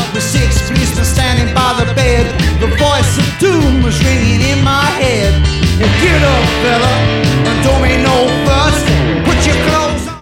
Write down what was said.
with six policemen standing by the bed. The voice of doom was ringing in my head. Well, get up, fella, and don't make no